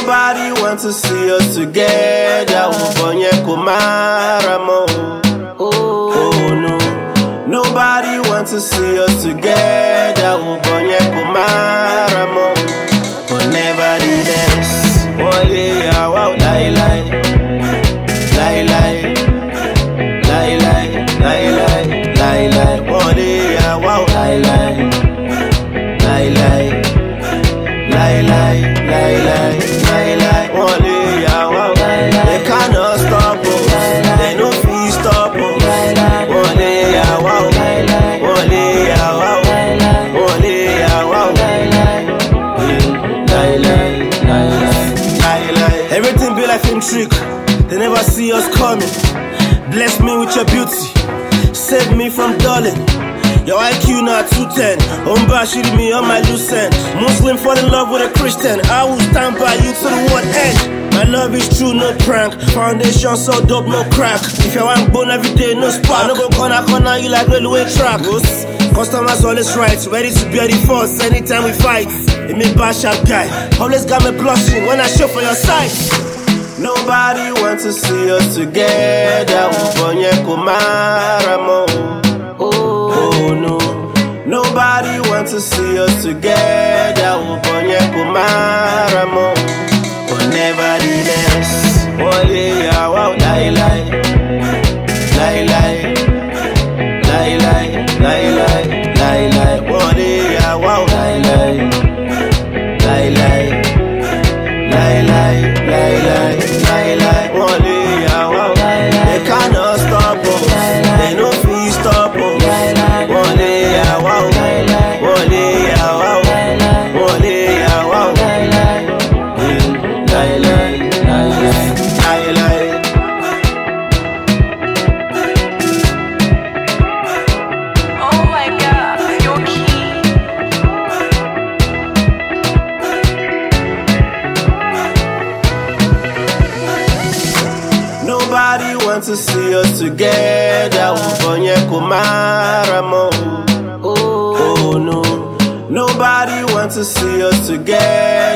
Nobody wants to see us together. Ubonye kumaramo. Oh no. Nobody wants to see us together. Ubonye kumaramo. But nevertheless, oh yeah, wow, lie lie, lie lie, lie lie, lie lie, lie lie, oh yeah, wow, lie lie, lie lie, lie lie, lie lie, lie lie, oh yeah, wow, they cannot stop us, they no fit stop us, oh yeah, wow, oh yeah, wow, oh yeah, wow. Everything be like film trick, they never see us coming. Bless me with your beauty, save me from dulling. Your IQ not 210, Umba shooting me on my loose end. Muslim fall in love with a Christian, I will stand by you to the one end. My love is true, no prank. Foundation so dope, no crack. If you want bone every day, no spark. I no go corner you like railway track. Customers always right, ready to bear the force anytime we fight. It me bad sharp guy, always got me blushing when I show for your sight. Nobody wants to see us together. Ubonye kumaramo. Oh no. Nobody wants to see us together. Ubonye kumaramo. But nevertheless, oh yeah, wow, lie lie, lie lie, lie lie, lie lie, lie lie, oh yeah, wow, lie lie, lie lie, lie lie, lie lie, lie lie, oh yeah, wow, they cannot stop us, they no fit stop us, oh yeah, wow, oh yeah, wow, oh yeah, wow, lie lie, lie lie, lie lie. Oh my God, you're key. Nobody wants to see us together. Ubonye kumaramo. Oh no. Nobody wants to see us together.